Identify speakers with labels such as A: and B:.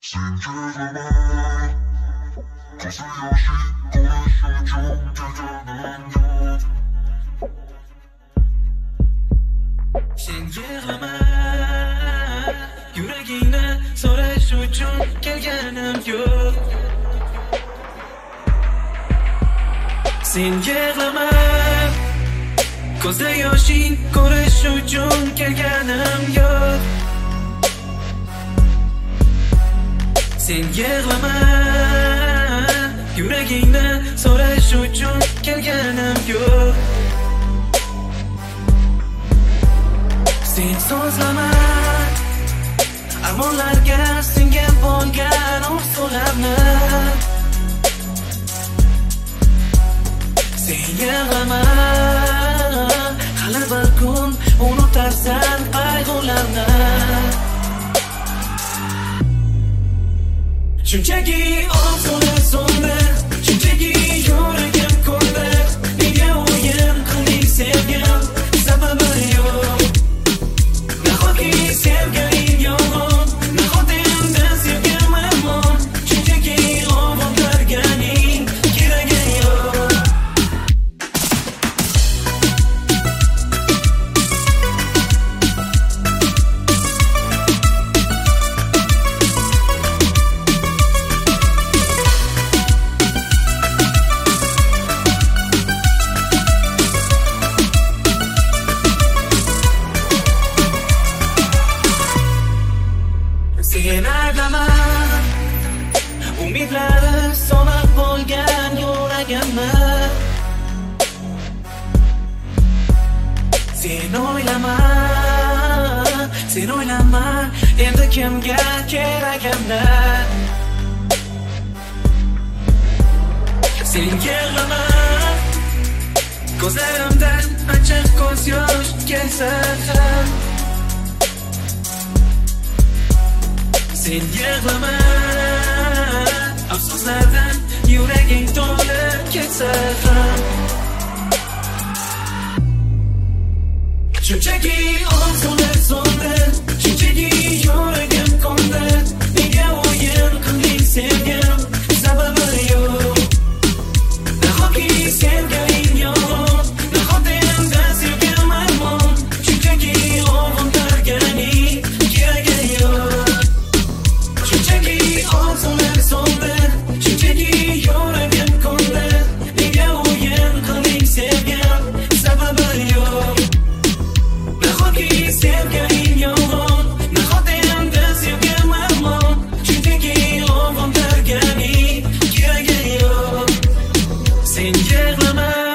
A: Sen yig'lama, yuragingni so'rash uchun kelganim yo'q. Sen yig'lama, ko'zda yoshing ko'rish uchun kelganim yo'q. Sen yig'lama, yuragingni so'rash uchun kelganim yo'q. Sen so'zlama, armonlarga singib bo'lgan orzularni. Sen yig'lama, hali bir kun unutarsan qayg'ularni. Shunchaki orzular so'ndi, shunchaki yuragim ko'ndi. Nega o'yin qilding sevgim, sababi yo'q. Nahotki sevganing yolg'on, nahot endi sevgim yomon. Shunchaki ovuntirganing keragi yo'q. Sen aglama, umidlari so'nib bo'lgan yuragimni. Sen o'ylama, endi kimga keragimni. Sen yig'lama, ko'zlarimdan achchiq ko'z yosh kelsa ham. Sen yig'lama, afsuslardan yuraging to'lib ketsa ham. Shunchaki orzular so'ndi, shunchaki yuragim ko'ndi. Nega o'yin qilding sevgim, sababi yo'q. Nahotki sevganing yolg'on, nahot endi sevgim yomon. Shunchaki ovuntirganing keragi yo'q. Shunchaki orzular so'ndi, shunchaki yuragim ko'ndi. Nega o'yin qilding sevgim, sababi yo'q. Nahotki sevganing yolg'on, nahot endi sevgim yomon. Shunchaki ovuntirganing keragi yo'q. Sen yig'lama,